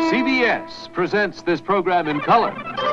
CBS presents this program in color.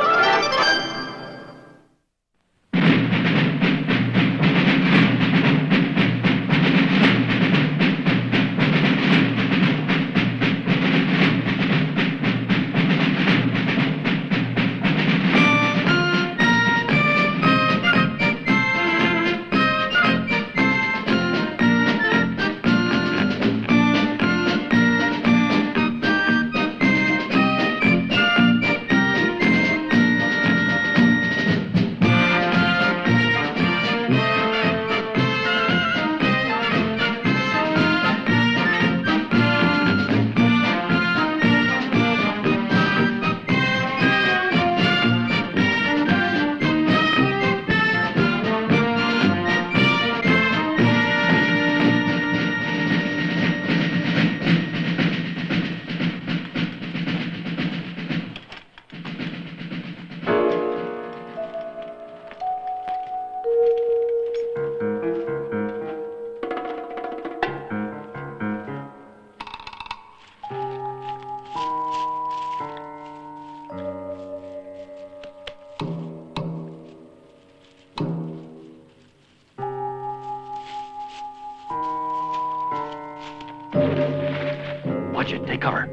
Watch it. Take cover.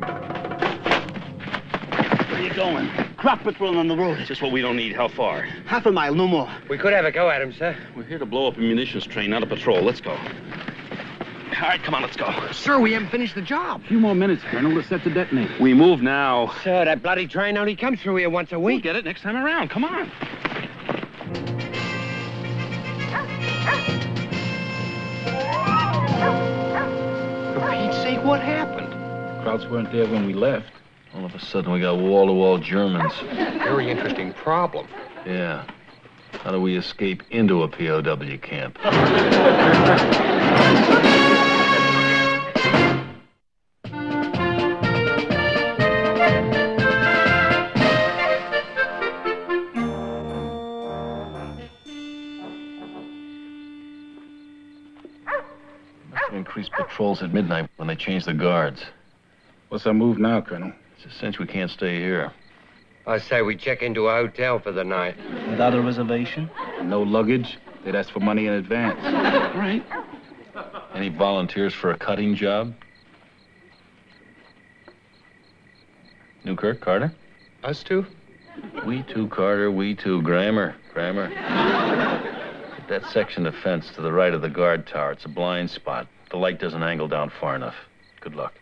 Where are you going? Crop patrol on the road. Just what we don't need. How far? Half a mile, no more. We could have a go at him, sir. We're here to blow up a munitions train, not a patrol. Let's go. All right, come on, let's go. Sir, we haven't finished the job. A few more minutes, Colonel, to set to detonate. We move now. Sir, that bloody train only comes through here once a We'll week. get it next time around. Come on. For Pete's sake, what happened? Crowds weren't there when we left. All of a sudden, we got wall-to-wall Germans. Very interesting problem. Yeah. How do we escape into a POW camp? Increase patrols at midnight when they change the guards. What's our move now, Colonel? It's a cinch we can't stay here. I say we check into a hotel for the night. Without a reservation? No luggage? They'd ask for money in advance. Right. Any volunteers for a cutting job? Newkirk, Carter? Us two? We too, Carter. We too. Grammer. Get that section of fence to the right of the guard tower. It's a blind spot. The light doesn't angle down far enough. Good luck.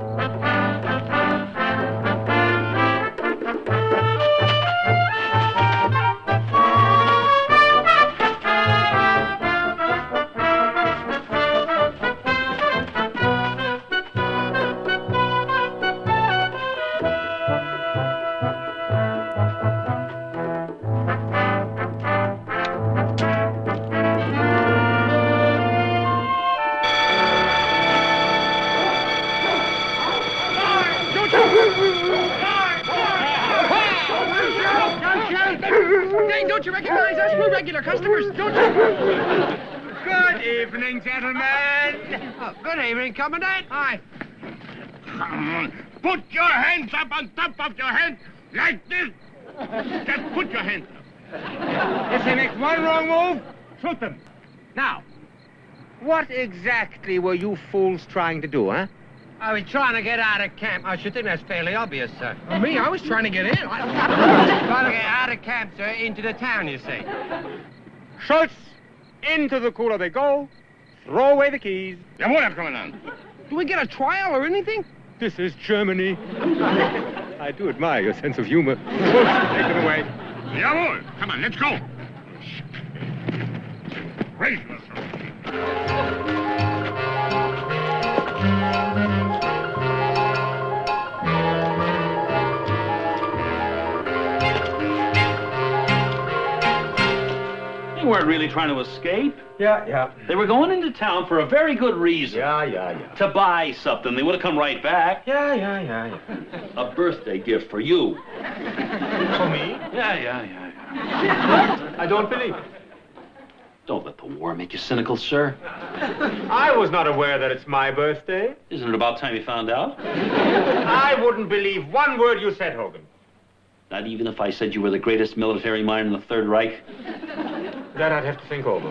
Don't you recognize us? We're regular customers, don't you? Good evening, gentlemen. Oh, good evening, Commandant. Hi. Put your hands up on top of your head like this. Just put your hands up. If they make one wrong move, shoot them. Now, what exactly were you fools trying to do, huh? I was trying to get out of camp. I should think that's fairly obvious, sir. Me, I was trying to get in. Trying to get out of camp, sir, into the town, you see. Schultz, into the cooler they go. Throw away the keys. Jawohl, Commandant. Do we get a trial or anything? This is Germany. I do admire your sense of humor. Take it away. Jawohl. Come on, let's go. Raise yourself. They weren't really trying to escape. Yeah. They were going into town for a very good reason. Yeah. To buy something. They would have come right back. Yeah. A birthday gift for you. For me? Yeah. I don't believe it. Don't let the war make you cynical, sir. I was not aware that it's my birthday. Isn't it about time you found out? I wouldn't believe one word you said, Hogan. Not even if I said you were the greatest military mind in the Third Reich? That I'd have to think over.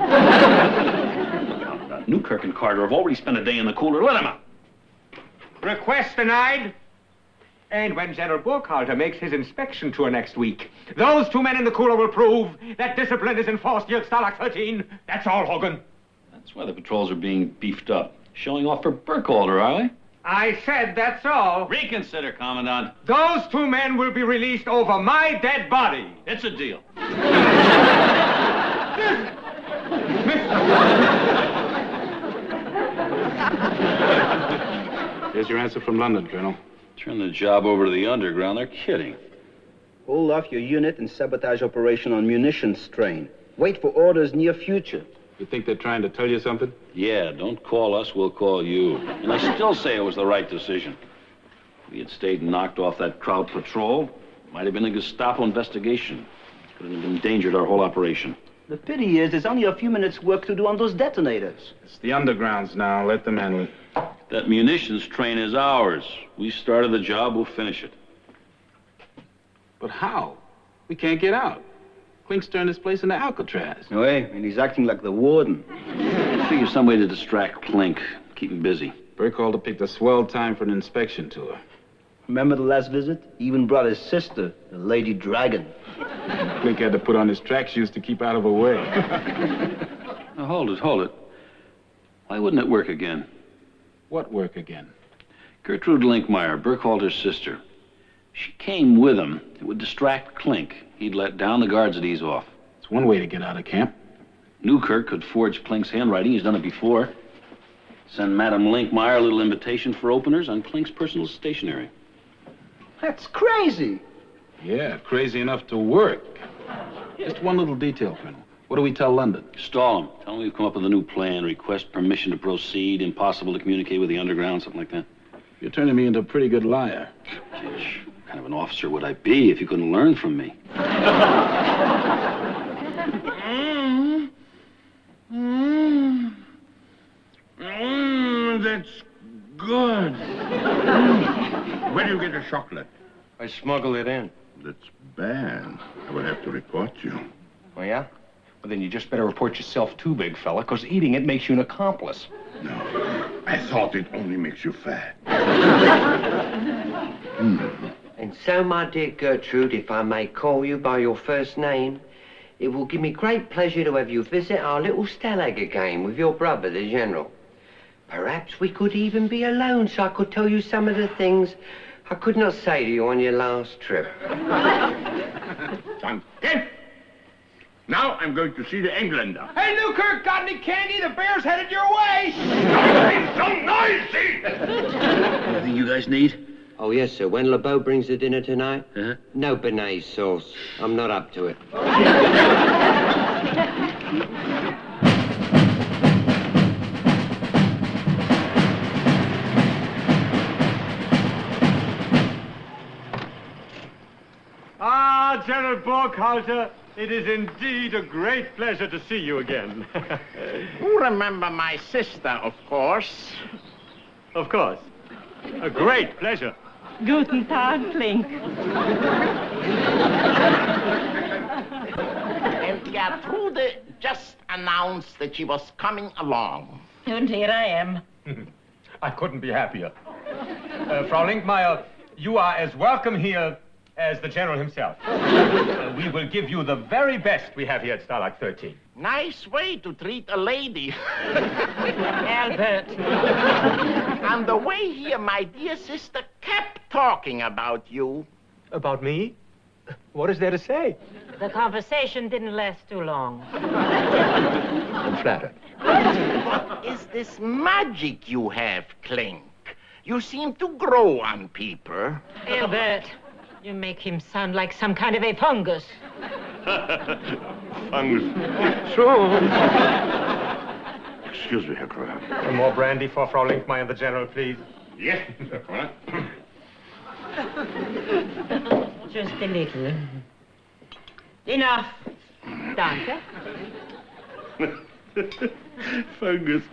Newkirk and Carter have already spent a day in the cooler. Let them out. Request denied. And when General Burkhalter makes his inspection tour next week, those 2 men in the cooler will prove that discipline is enforced here at Stalag 13. That's all, Hogan. That's why the patrols are being beefed up. Showing off for Burkhalter, are they? I said that's all. Reconsider, Commandant. Those 2 men will be released over my dead body. It's a deal. Here's your answer from London, Colonel. Turn the job over to the underground. They're kidding. Hold off your unit and sabotage operation on munitions train. Wait for orders near future. You think they're trying to tell you something? Yeah, don't call us, we'll call you. And I still say it was the right decision. If we had stayed and knocked off that crowd patrol, it might have been a Gestapo investigation. Could have endangered our whole operation. The pity is there's only a few minutes work to do on those detonators. It's the undergrounds now. Let them handle it. That munitions train is ours. We started the job, we'll finish it. But how? We can't get out. Klink's turned this place into Alcatraz. No way, and he's acting like the warden. Figure some way to distract Klink. Keep him busy. Burkhalter picked a swell time for an inspection tour. Remember the last visit? He even brought his sister, the Lady Dragon. Klink had to put on his track shoes to keep out of her way. Now, hold it. Why wouldn't it work again? What work again? Gertrude Linkmeyer, Burkhalter's sister. She came with him. It would distract Klink. He'd let down the guards at ease off. It's one way to get out of camp. Newkirk could forge Klink's handwriting. He's done it before. Send Madame Linkmeyer a little invitation for openers on Klink's personal stationery. That's crazy. Yeah, crazy enough to work. Just one little detail, Colonel. What do we tell London? Stall him. Tell him we've come up with a new plan. Request permission to proceed. Impossible to communicate with the underground. Something like that. You're turning me into a pretty good liar. Gosh, what kind of an officer would I be if you couldn't learn from me? That's good. Where do you get the chocolate? I smuggle it in. That's bad. I will have to report you. Oh, yeah? Well, then you just better report yourself too, big fella, because eating it makes you an accomplice. No, I thought it only makes you fat. And so, my dear Gertrude, if I may call you by your first name, it will give me great pleasure to have you visit our little Stalag again with your brother, the General. Perhaps we could even be alone so I could tell you some of the things I could not say to you on your last trip. Danke. Now I'm going to see the Englander. Hey, Newkirk, got any candy? The bear's headed your way. Don't be so noisy! Anything you guys need? Oh, yes, sir. When LeBeau brings the dinner tonight, Uh-huh. no béarnaise sauce. I'm not up to it. Ah, General Burkhalter, it is indeed a great pleasure to see you again. You remember my sister, of course. Of course. A great pleasure. Guten Tag, Klink. And Gertrude just announced that she was coming along. And here I am. I couldn't be happier. Frau Linkmeyer, you are as welcome here as the General himself. We will give you the very best we have here at Stalag 13. Nice way to treat a lady. Albert. And the way here, my dear sister kept talking about you. About me? What is there to say? The conversation didn't last too long. I'm flattered. What is this magic you have, Klink? You seem to grow on people. Albert, you make him sound like some kind of a fungus. Excuse me, Herr Kraft. Some more brandy for Frau Linkmeyer and the General, please. Yes, Herr Kraft. Just a little. Enough. Danke. Fungus.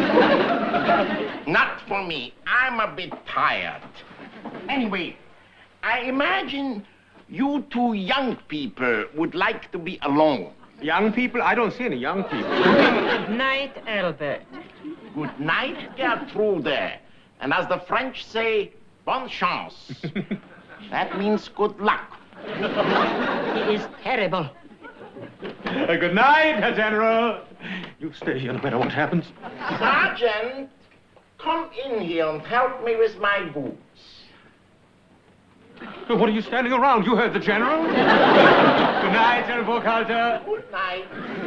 Not for me. I'm a bit tired. Anyway, I imagine you two young people would like to be alone. Young people? I don't see any young people. Good night, Albert. Good night, Gertrude. And as the French say, bonne chance. That means good luck. He is terrible. Good night, Herr General. You stay here no matter what happens. Sergeant, come in here and help me with my boots. What are you standing around? You heard the General. Good night, General Burkhalter. Good night.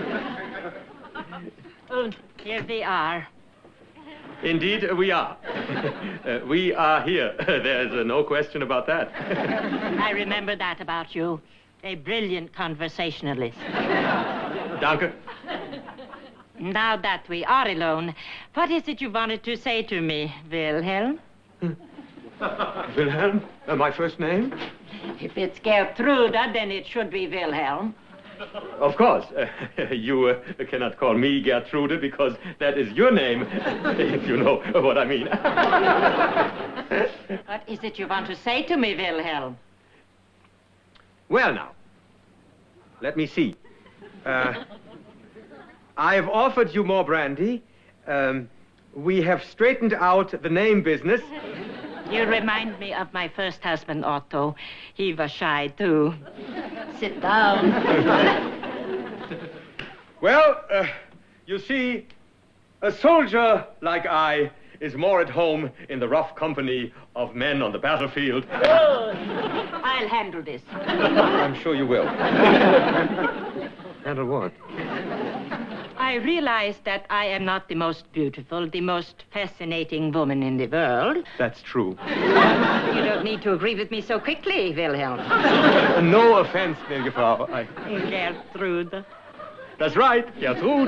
Oh, here they are. Indeed, we are. We are here. There's no question about that. I remember that about you. A brilliant conversationalist. Danke. Now that we are alone, what is it you wanted to say to me, Wilhelm? Wilhelm? My first name? If it's Gertrude, then it should be Wilhelm. Of course. You cannot call me Gertrude because that is your name, if you know what I mean. What is it you want to say to me, Wilhelm? Well, now, let me see. I have offered you more brandy. We have straightened out the name business. You remind me of my first husband, Otto. He was shy, too. Sit down. Well, you see, a soldier like I is more at home in the rough company of men on the battlefield. Oh, I'll handle this. I'm sure you will. Handle what? I realize that I am not the most beautiful, the most fascinating woman in the world. That's true. You don't need to agree with me so quickly, Wilhelm. No offense, gnädige Frau. Gertrude. That's right, Gertrude.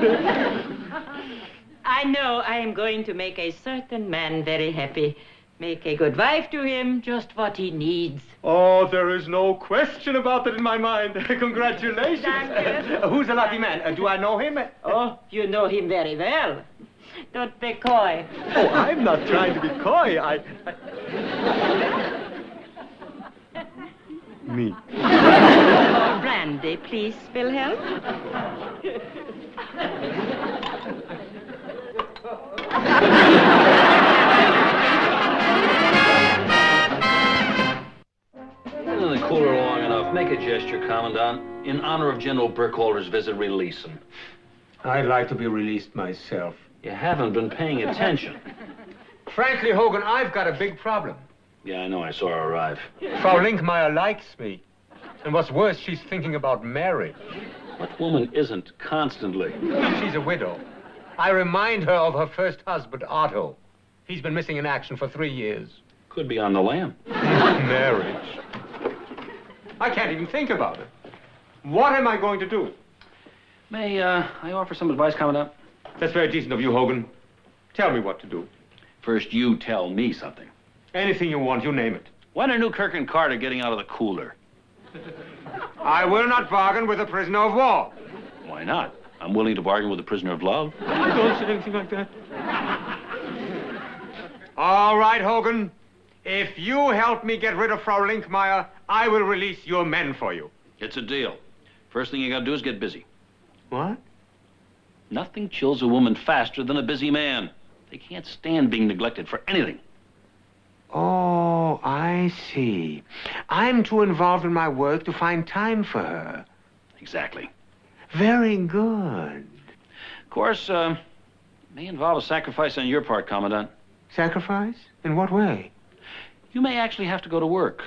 I know I am going to make a certain man very happy. Make a good wife to him, just what he needs. Oh, there is no question about that in my mind. Congratulations. Thank you. Who's the lucky man? Do I know him? Oh, you know him very well. Don't be coy. Oh, I'm not trying to be coy. Me. More brandy, please, Wilhelm. In the cooler long enough. Make a gesture, Commandant. In honor of General Burkhalter's visit, release him. I'd like to be released myself. You haven't been paying attention. Frankly, Hogan, I've got a big problem. Yeah, I know. I saw her arrive. Frau Linkmeyer likes me. And what's worse, she's thinking about marriage. What woman isn't constantly? She's a widow. I remind her of her first husband, Otto. He's been missing in action for 3 years. Could be on the lam. Marriage. I can't even think about it. What am I going to do? May I offer some advice, Commandant? That's very decent of you, Hogan. Tell me what to do. First, you tell me something. Anything you want, you name it. When are Newkirk and Carter getting out of the cooler? I will not bargain with a prisoner of war. Why not? I'm willing to bargain with a prisoner of love. Don't say anything like that. All right, Hogan. If you help me get rid of Frau Linkmeyer, I will release your men for you. It's a deal. First thing you gotta do is get busy. What? Nothing chills a woman faster than a busy man. They can't stand being neglected for anything. Oh, I see. I'm too involved in my work to find time for her. Exactly. Very good. Of course, may involve a sacrifice on your part, Commandant. Sacrifice? In what way? You may actually have to go to work.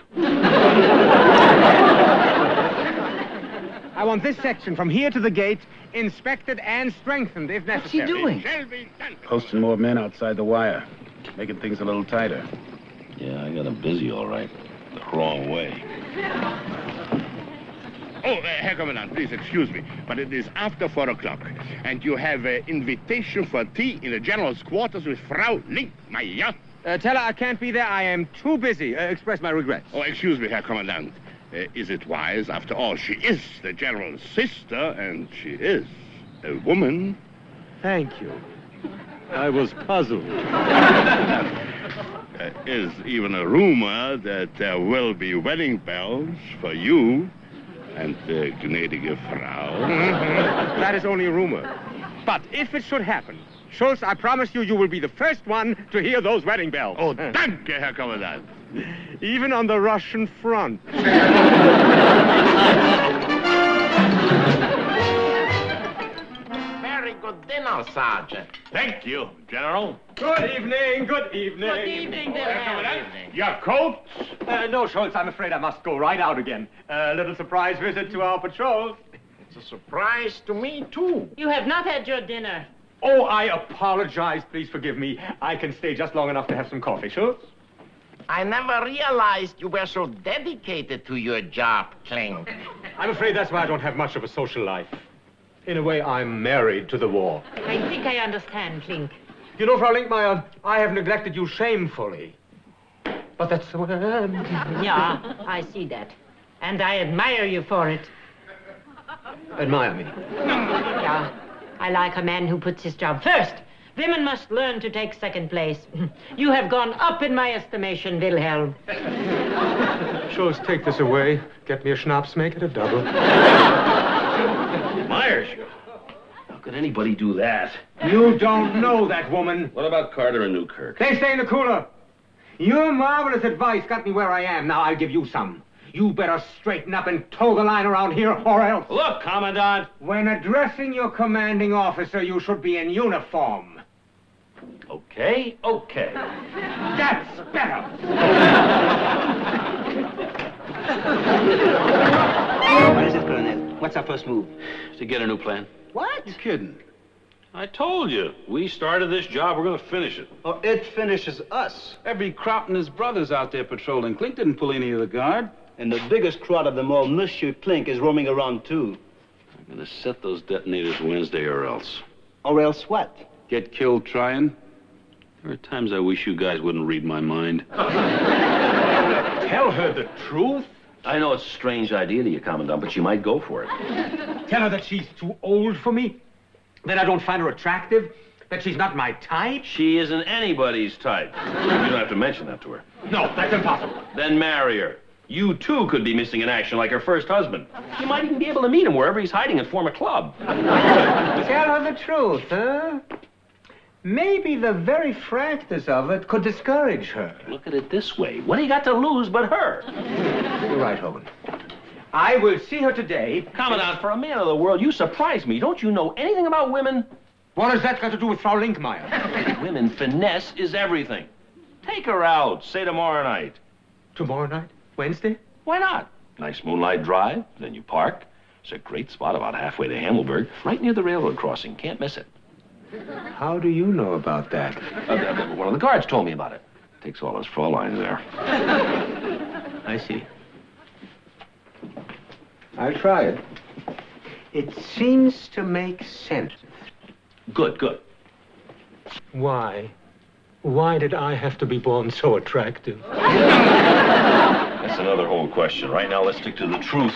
I want this section from here to the gate inspected and strengthened if necessary. What's he doing? Posting more men outside the wire, making things a little tighter. Yeah, I got him busy, all right. The wrong way. Oh, Herr Commandant, please excuse me, but it is after 4 o'clock, and you have an invitation for tea in the general's quarters with Frau Linkmeyer. Tell her I can't be there. I am too busy. Express my regrets. Oh, excuse me, Herr Commandant. Is it wise? After all, she is the general's sister, and she is A woman? Thank you. I was puzzled. There is even a rumor that there will be wedding bells for you and the gnädige Frau. That is only a rumor. But if it should happen, Schultz, I promise you, you will be the first one to hear those wedding bells. Oh, danke, Herr Kommandant. Even on the Russian front. Very good dinner, Sergeant. Thank you, General. Good evening, good evening. Good evening, Wilhelm. Your coat? No, Schultz, I'm afraid I must go right out again. A little surprise visit to our patrols. It's a surprise to me, too. You have not had your dinner. Oh, I apologize. Please forgive me. I can stay just long enough to have some coffee, Schultz. I never realized you were so dedicated to your job, Klink. I'm afraid that's why I don't have much of a social life. In a way, I'm married to the war. I think I understand, Klink. You know, Frau Linkmeyer, I have neglected you shamefully. But that's... Yeah, I see that. And I admire you for it. Admire me. Yeah, I like a man who puts his job first. Women must learn to take second place. You have gone up in my estimation, Wilhelm. Schultz, take this away. Get me a schnapps, make it a double. Myers, how could anybody do that? You don't know that woman. What about Carter and Newkirk? They stay in the cooler. Your marvelous advice got me where I am. Now I'll give you some. You better straighten up and toe the line around here, or else... Look, Commandant! When addressing your commanding officer, you should be in uniform. Okay, okay. That's better. What is it, Colonel? What's our first move? To get a new plan. What? You're kidding. I told you. We started this job. We're going to finish it. Oh, it finishes us. Every Kraut and his brothers out there patrolling. Klink didn't pull any of the guard. And the biggest crowd of them all, Monsieur Klink, is roaming around, too. I'm going to set those detonators Wednesday or else. Or else what? Get killed trying. There are times I wish you guys wouldn't read my mind. Tell her the truth. I know it's a strange idea to you, Commandant, but you might go for it. Tell her that she's too old for me. That I don't find her attractive. That she's not my type. She isn't anybody's type. You don't have to mention that to her. No, that's impossible. Then marry her. You, too, could be missing in action like her first husband. You might even be able to meet him wherever he's hiding and form a club. Tell her the truth, huh? Maybe the very frankness of it could discourage her. Look at it this way. What do you got to lose but her? You're right, Hogan. I will see her today. Commandant, for a man of the world, you surprise me. Don't you know anything about women? What has that got to do with Frau Linkmeyer? Women, finesse is everything. Take her out, say tomorrow night. Tomorrow night? Wednesday? Why not? Nice moonlight drive, then you park. It's a great spot about halfway to Hammelburg, right near the railroad crossing. Can't miss it. How do you know about that? One of the guards told me about it. Takes all his Fräulein there. I see. I'll try it. It seems to make sense. Good, good. Why? Why did I have to be born so attractive? That's another old question. Right now, let's stick to the truth.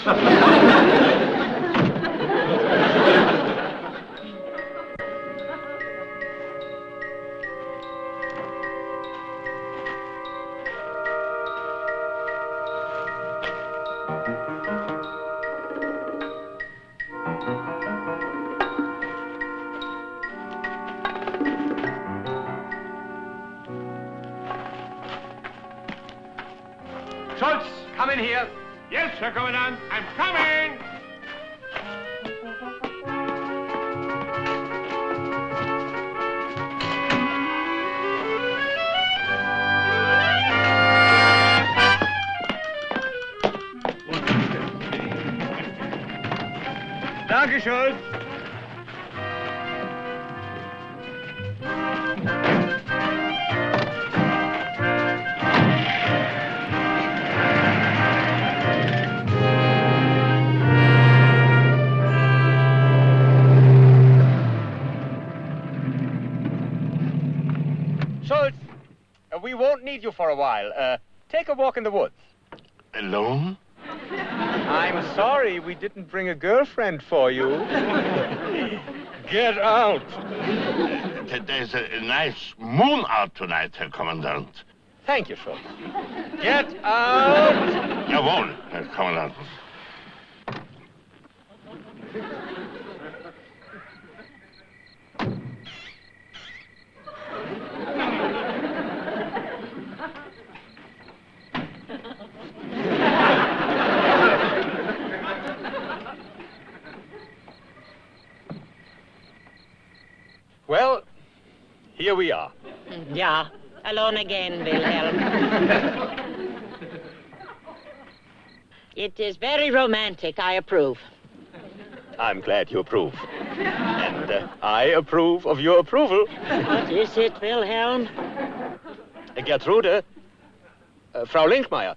Schultz, come in here. Yes, Herr Kommandant, I'm coming! Danke, Schultz. Schultz, we won't need you for a while. Take a walk in the woods. Alone? I'm sorry we didn't bring a girlfriend for you. Get out! There's a nice moon out tonight, Herr Commandant. Thank you, Schultz. Get out! Jawohl, Herr Commandant. Well, here we are. Yeah, alone again, Wilhelm. It is very romantic. I approve. I'm glad you approve. And I approve of your approval. What is it, Wilhelm? Gertrude, Frau Linkmeyer,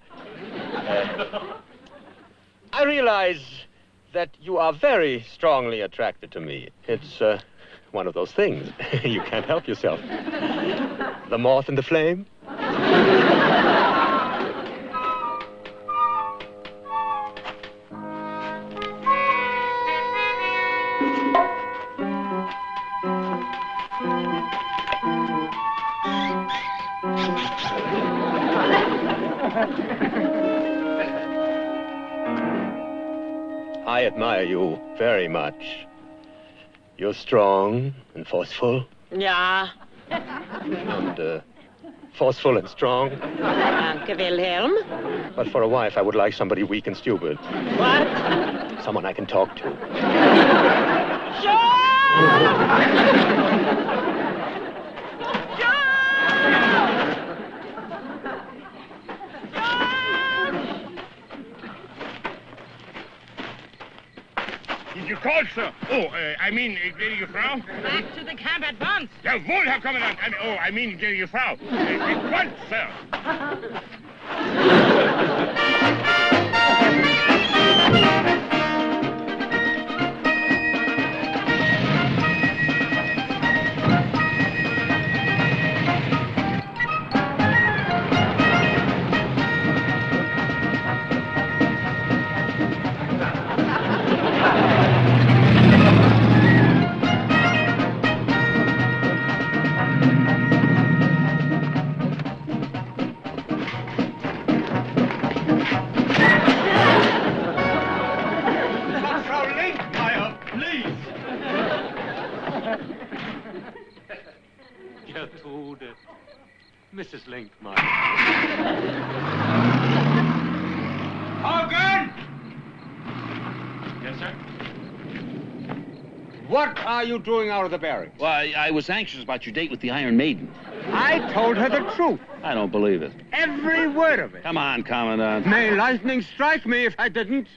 I realize that you are very strongly attracted to me. It's one of those things. You can't help yourself. The moth and the flame. I admire you very much. You're strong and forceful. Yeah. And forceful and strong. Danke, Wilhelm. But for a wife, I would like somebody weak and stupid. What? Someone I can talk to. Did you call, sir? Oh, I mean, gnädige Frau? Back to the camp at once. Jawohl, Herr Kommandant. I mean, gnädige Frau. At once, sir. Gertrude. Mrs. Linkmeyer. Hogan! Yes, sir? What are you doing out of the barracks? Well, I was anxious about your date with the Iron Maiden. I told her the truth. I don't believe it. Every word of it. Come on, Commandant. May lightning strike me if I didn't.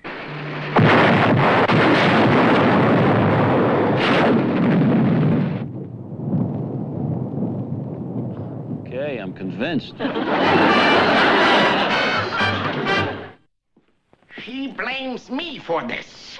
Okay, I'm convinced. She blames me for this.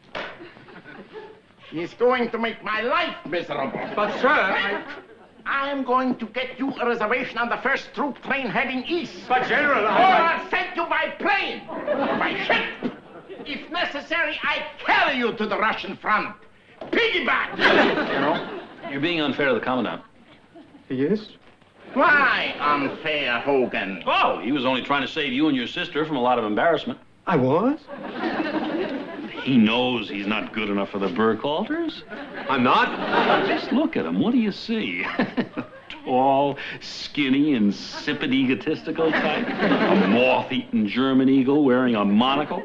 She's going to make my life miserable. But, sir, I'm going to get you a reservation on the first troop train heading east. But, General, Or I'll send you by plane, by ship. If necessary, I carry you to the Russian front. Piggyback! General, you're being unfair to the Commandant. He is? Why unfair, Hogan? Oh, he was only trying to save you and your sister from a lot of embarrassment. I was? He knows he's not good enough for the Burkhalters. I'm not? Just look at him. What do you see? Tall, skinny, insipid, egotistical type. A moth-eaten German eagle wearing a monocle.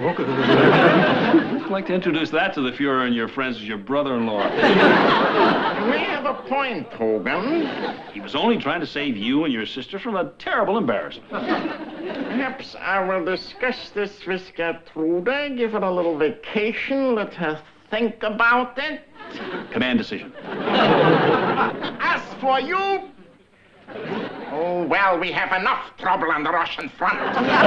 I'd like to introduce that to the Fuhrer and your friends as your brother-in-law. You may have a point, Hogan. He was only trying to save you and your sister from a terrible embarrassment. Perhaps I will discuss this with Gertrude, give her a little vacation, let her think about it. Command decision. As for you... Oh, well, we have enough trouble on the Russian front.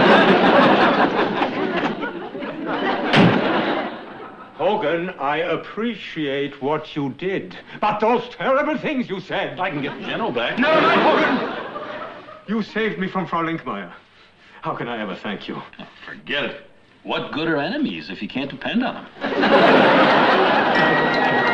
Hogan, I appreciate what you did. But those terrible things you said... I can get the General back. No, not Hogan! You saved me from Frau Linkmeyer. How can I ever thank you? Forget it. What good are enemies if you can't depend on them?